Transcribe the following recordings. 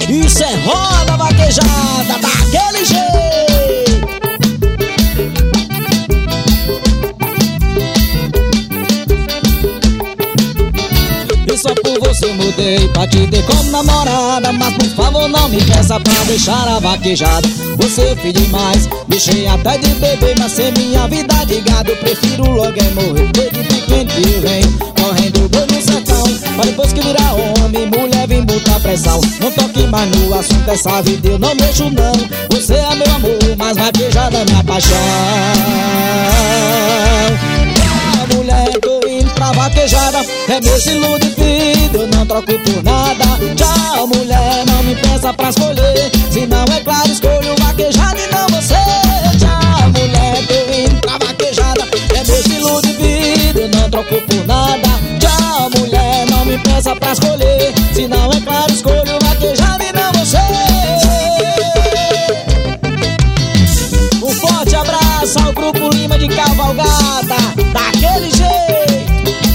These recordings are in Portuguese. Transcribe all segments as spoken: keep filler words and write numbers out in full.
Isso é roda vaquejada daquele jeito. E só por você mudei pra te ter como namorada, mas por favor não me peça pra deixar a vaquejada. Você fez demais, deixei até de beber, mas sem minha vida de gado eu prefiro logo é morrer. Desde pequeno que eu venho correndo boi no sertão, mas depois que virar homem, mulher vem botar pressão. Não toque mais no assunto dessa vida, eu não mexo não. Você é meu amor, mas vaquejada é minha paixão. Ah, mulher, tô indo pra vaquejada, é meu estilo de vida, eu não troco por nada. Tchau, mulher, não me peça pra escolher, se não é claro escolho vaquejada e não você. Tchau, mulher, tô indo pra vaquejada, é meu estilo de vida, eu não troco por nada. Tchau, mulher, não me peça pra escolher, se não é claro escolho vaquejada e não você. Um forte abraço ao Grupo Lima de Cavalgada, daquele jeito.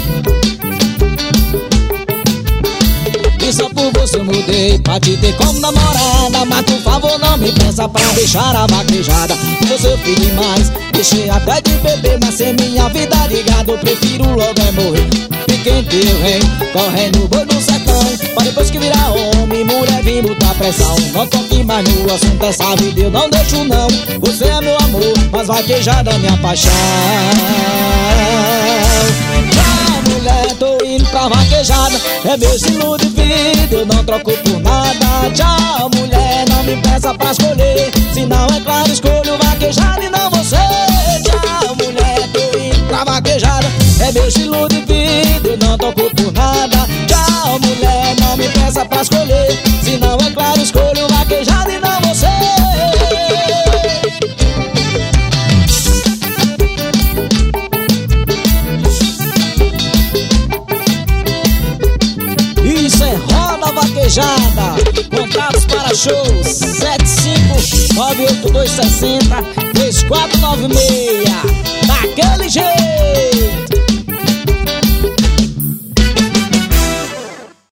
E só por você eu mudei pra te ter como namorada, mas por favor não me peça pra deixar a vaquejada. Você eu fiz demais, deixei até de beber, mas sem minha vida de gado eu prefiro logo é morrer. Fiquem que eu venho correndo boi no sertão, pra depois que virar homem, mulher vem botar pressão. Não toque mais no assunto dessa vida, eu não deixo não. Você é meu amor, mas vaquejada é minha paixão. Ah, mulher, tô indo pra vaquejada, é meu estilo de vida, eu não troco por nada. Tchau, mulher, não me peça pra escolher, se não é claro escolho vaquejada e não você. Tchau, mulher, tô indo pra vaquejada, é meu estilo de vida, eu não troco por nada. Tchau, mulher, não me peça pra escolher, se não é claro escolho vaquejada e não você. Isso é roda vaquejada. Contatos para shows sete cinco nove oito dois seis zero três quatro nove seis. Daquele jeito.